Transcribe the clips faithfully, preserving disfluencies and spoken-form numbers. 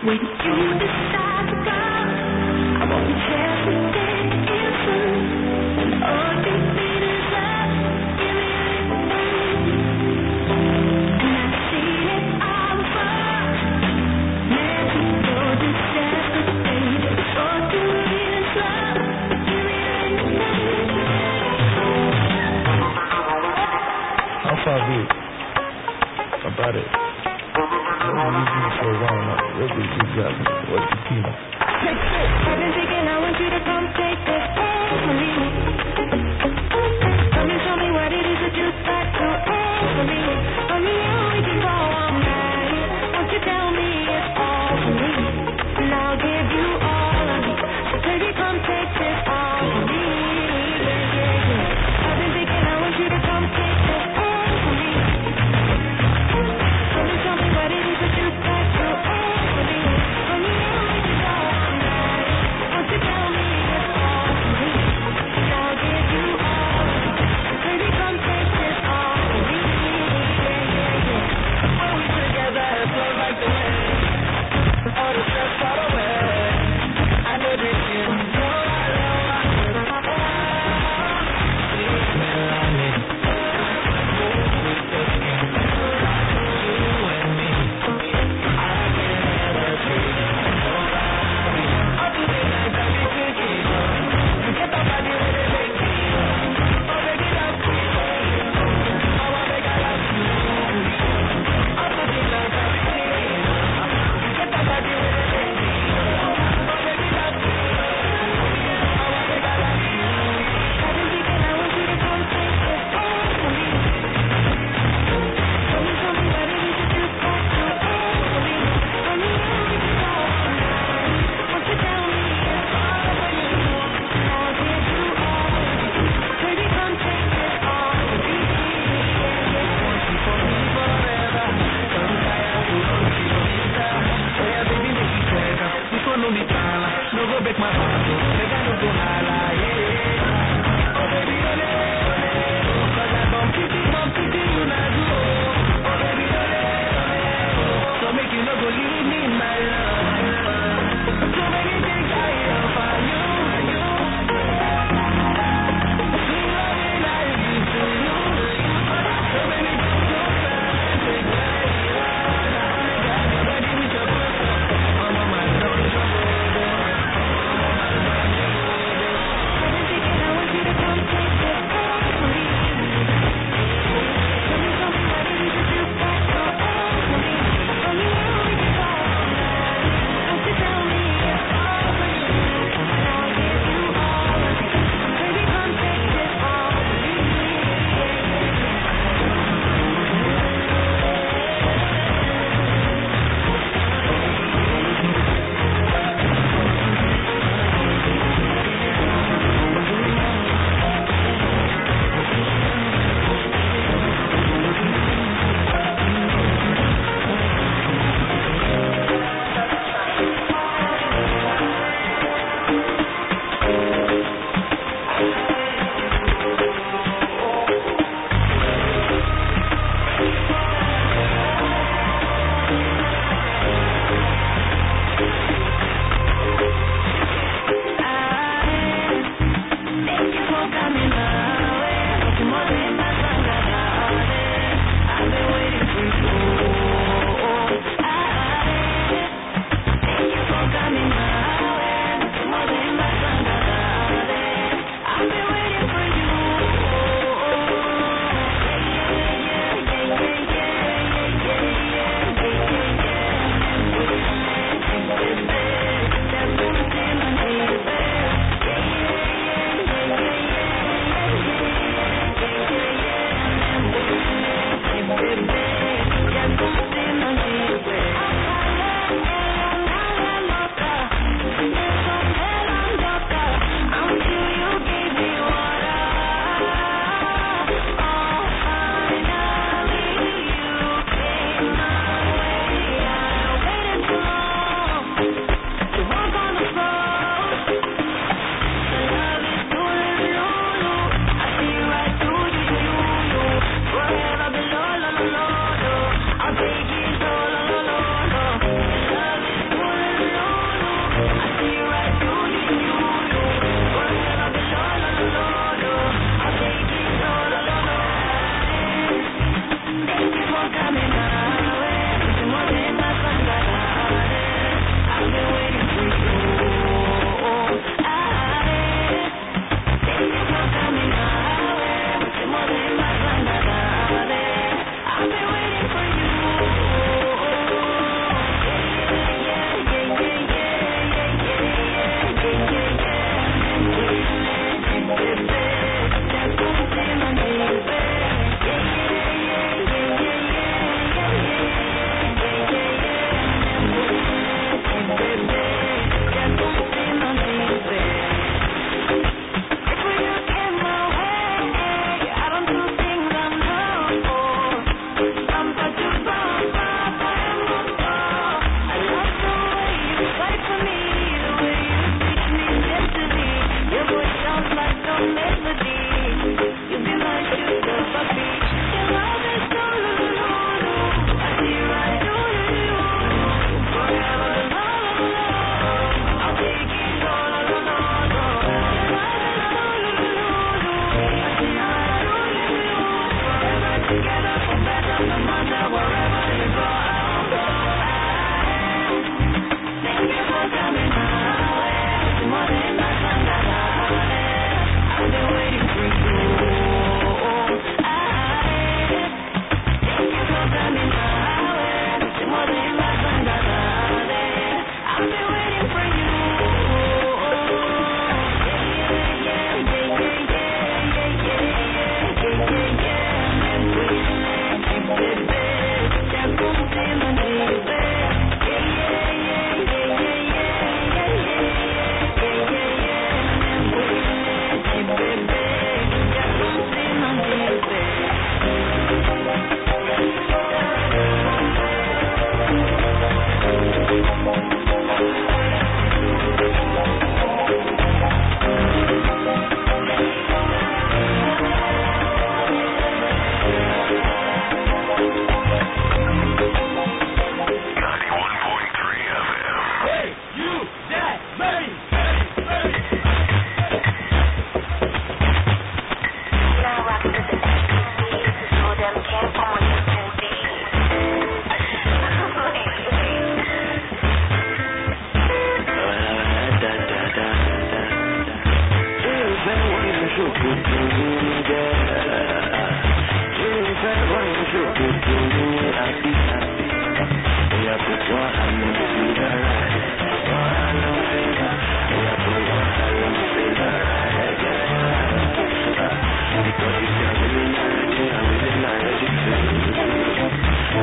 When you decide to go, I won't hesitate to answer. And all you need is love, give me everything. And I've seen it all before. Man, people just desperate. All you need is love, give me everything. How far be it? About it. I've been using it for a while now. What did you got? What's the key? I've been thinking I want you to come take this over me. Come and show me what it is that you got to offer me. For me, we can go all night. Won't you tell me it's all for me? And I'll give you all of me. So baby, come take this all for me. Yeah, yeah, yeah. I've been thinking I want you to come take this over me. Come and show me what it is that you got to offer me. For me, we can go all night. Won't you tell me it's all for me? And I'll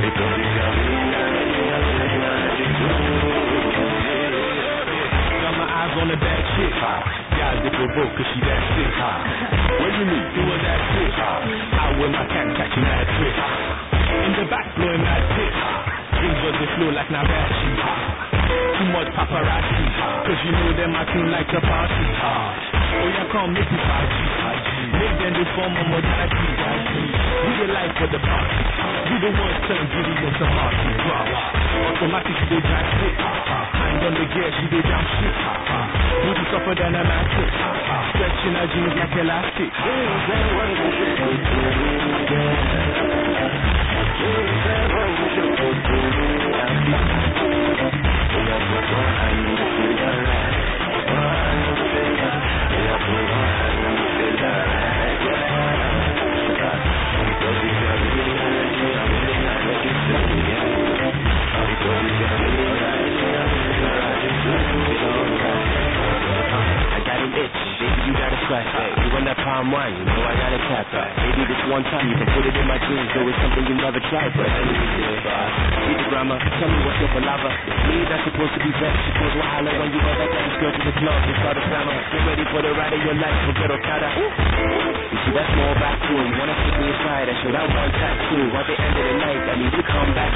Got my eyes on the bad shit. Guys, they provoke cause she that sick. What you mean? Do what that shit. Out with my cat catching that trick. In the back blowing that shit. Things on the floor like Navachi. Too much paparazzi. Cause you know them acting like a party. Oh yeah, come make me party. Make them the form of modernity. We the life for the party. We the ones turn beauty into party. Automatic they drive shit. Hand on the gear, she they jump shit. Booty tougher than a mattress. Stretching her jeans like elastic. Palm wine, you know I gotta tap that. Maybe this one time you can put it in my dreams. There was something you never tried, but read the grammar, tell me what's your palava. Me that's supposed to be vexed, supposed to holler when you ever dance. Girl to the club, you start a slammer. Get ready for the ride of your life, forget Okada. You see that's more back to him. Wanna take me aside, I show that one tattoo. At the end of the night, I need to come back